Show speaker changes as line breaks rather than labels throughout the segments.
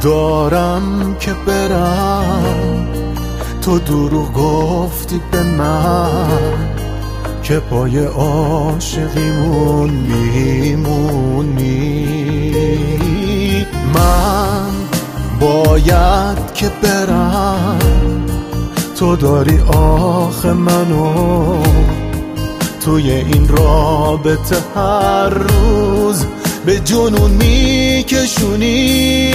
دارم که برم، تو دروغ گفتی به من که پای عاشقیمون میمونی. من باید که برم، تو داری آخه منو توی این رابطه هر روز به جنون میکشونی.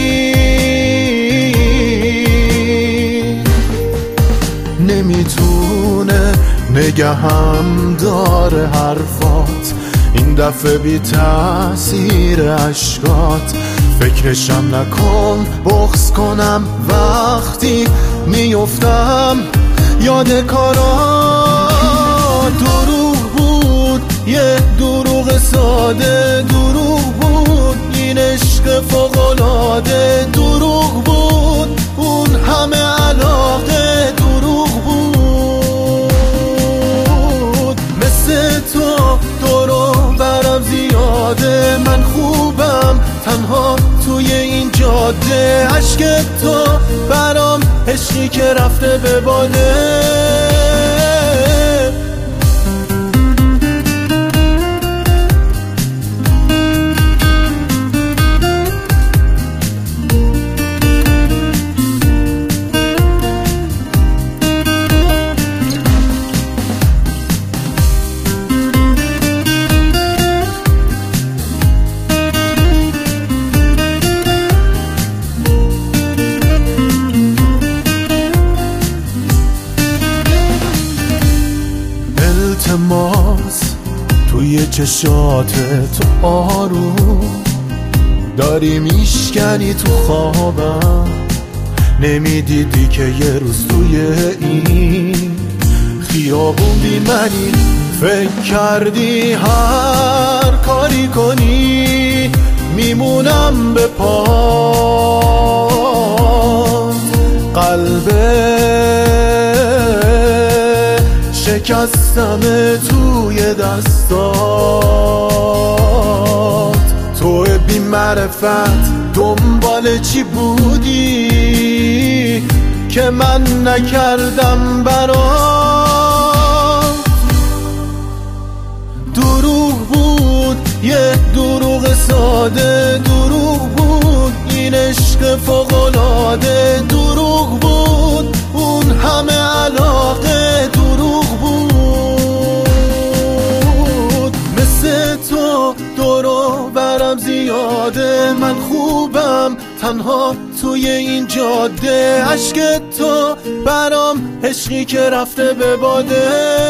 نمیتونه نگهم داره حرفات، این دفعه بی تأثیر عشقات. فکرشم نکن بغض کنم وقتی میافتم یاد کارات. دروغ بود یه دروغ ساده، دروغ بود این عشق فوق‌العاده، دروغ بود اون همه علاقه، دروغ بود. مثل تو دورو برم زیاده، من خوبم تنها توی این جاده. عشق تو برام عشقی که رفته به باده. التماس توی چشات تو آروم داری میشکنی تو خوابم. نمیدیدی که یه روز توی این خیابون بی منی، فکر کردی هر کاری کنی میمونم به پا. قلبه شکستم توی دستات. تو بی معرفت دنبال چی بودی که من نکردم برات؟ دروغ بود یه دروغ ساده، دروغ بود این عشق فوق‌العاده، دروغ بود اون همه علاقه، دروغ بود. مثل تو دورو برم زیاده، من خوبم تنها توی این جاده. عشق تو برام عشقی که رفته به باده.